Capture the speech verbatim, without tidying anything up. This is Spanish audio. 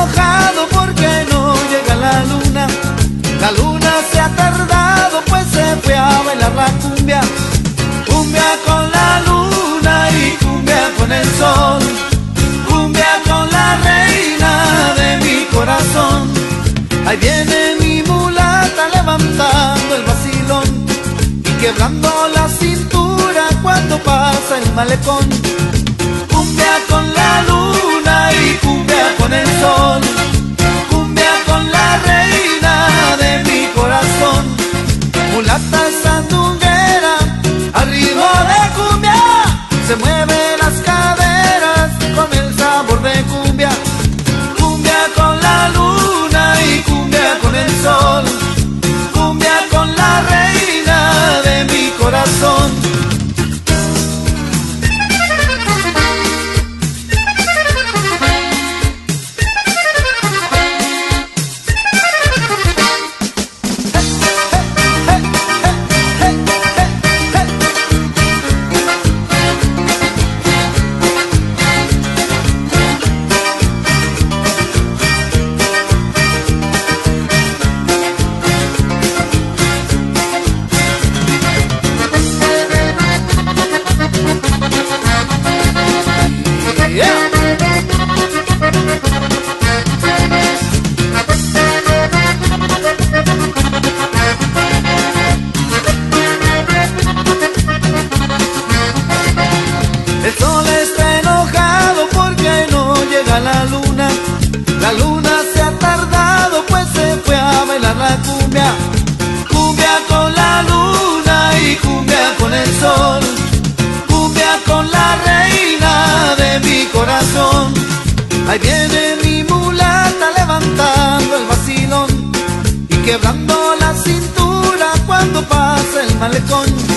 enojado porque no llega la luna. La luna se ha tardado pues se fue a bailar la cumbia. Cumbia con la luna y cumbia con el sol. Cumbia con la reina de mi corazón. Ahí viene mi mulata levantando el vacilón y quebrando la cintura cuando pasa el malecón. Cumbia con la luna y cumbia con el sol. Cumbia con la reina de mi corazón. Mulata sandunguera, al ritmo de cumbia, se mueve las caderas con el sabor de cumbia. Cumbia con la luna y cumbia con el sol. Cumbia con la reina de mi corazón. El sol está enojado porque no llega la luna. La luna se ha tardado pues se fue a bailar la cumbia. Cumbia con la luna y cumbia con el sol. Cumbia con la reina de mi corazón. Ahí viene mi mulata levantando el vacilón y quebrando la cintura cuando pasa el malecón.